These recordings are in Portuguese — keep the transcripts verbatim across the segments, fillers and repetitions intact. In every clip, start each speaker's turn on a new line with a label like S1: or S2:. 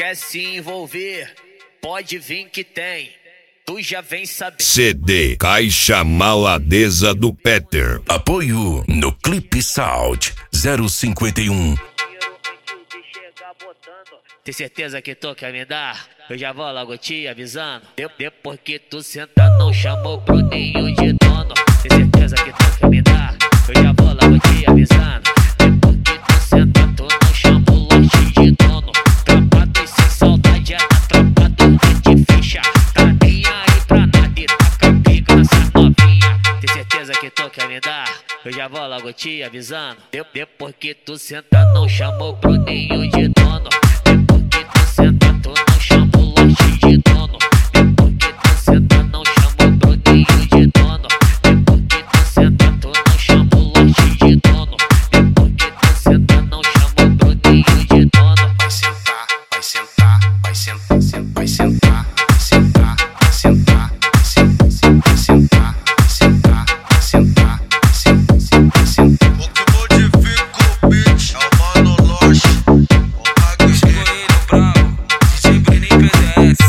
S1: Quer se envolver? Pode vir que tem. Tu já vem sabendo.
S2: C D Caixa Maladeza do Peter.
S3: Apoio no Clipe Sound zero cinquenta e um.
S1: Tem certeza que tu quer me dar? Eu já vou logo te avisando. De- Depois que tu sentar, não chamou pro nenhum de dono. Tem certeza que tu quer me dar? Eu já vou logo te avisando. Depois que tu sentar, tu não chama o lote de dono. Trapado e sem saudade, é atrapado de ficha. Tá nem aí pra nada e tá com a pica nessa novinha. Tem certeza que tu quer me dar? Eu já vou logo te avisando. De- Depois que tu sentar, não chamou pro nenhum de dono. Depois que tu sentar, tu não chama o lote de dono. Depois que tu sentar, não chamou pro nenhum de dono. Depois que tu sentar, tu não chama o lote de dono. Depois que tu sentar, não chamou pro nenhum de dono.
S3: Vai sentar, vai sentar, vai sentar, vai sentar, vai sentar, vai sentar, vai sentar, vai sentar, vai sentar, vai sentar, vai sentar, vai sentar.
S4: O que modifica o beat é o Mano Loche. O Mago Escolhido Bravo, D J Brenin P D S.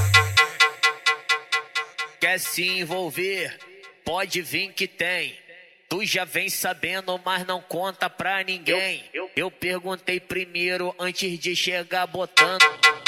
S1: Quer se envolver? Pode vir que tem. Tu já vem sabendo, mas não conta pra ninguém. Eu, eu perguntei primeiro antes de chegar botando.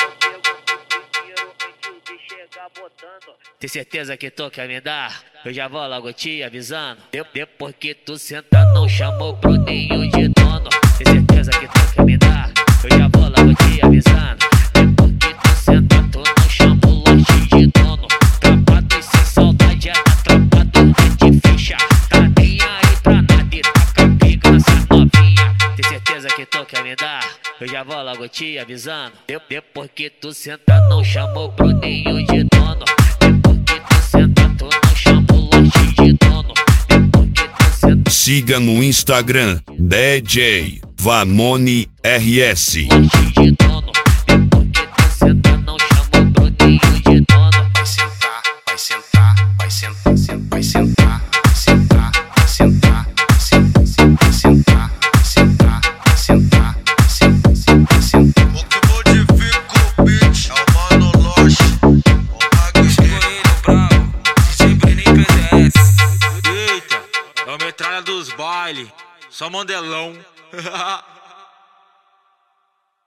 S1: Tem certeza que tu quer me dar? Eu já vou logo te avisando. De- Depois que tu sentar, não chamou pro nenhum de dono. Tem certeza que tu quer me dar? Eu já vou logo te avisando. Depois que tu sentar, tu não chama o lote de dono. Trapado e sem saudade, é atrapado de ficha. Tá nem aí pra nada e tá com a pica nessa novinha. Tem certeza que tu quer me dar? Eu já vou logo te avisando. De- Depois que tu sentar, não chamou pro nenhum de dono. Depois que tu sentar, tu não chama o lote de dono. Depois que tu sentar,
S2: Siga no Instagram D J Vamone R S.
S1: lote de dono. Depois que tu sentar, não chamou pro nenhum de dono.
S3: Vai sentar, vai sentar, vai sentar, vai sentar, vai sentar, vai sentar, vai sentar, vai sentar, vai sentar, vai sentar, vai sentar, vai sentar.
S4: O que modifica o beat é o Mano Loche. O Mago Escolhido Bravo, D J Brenin P D S. Eita, é a metralha dos baile, só mandelão.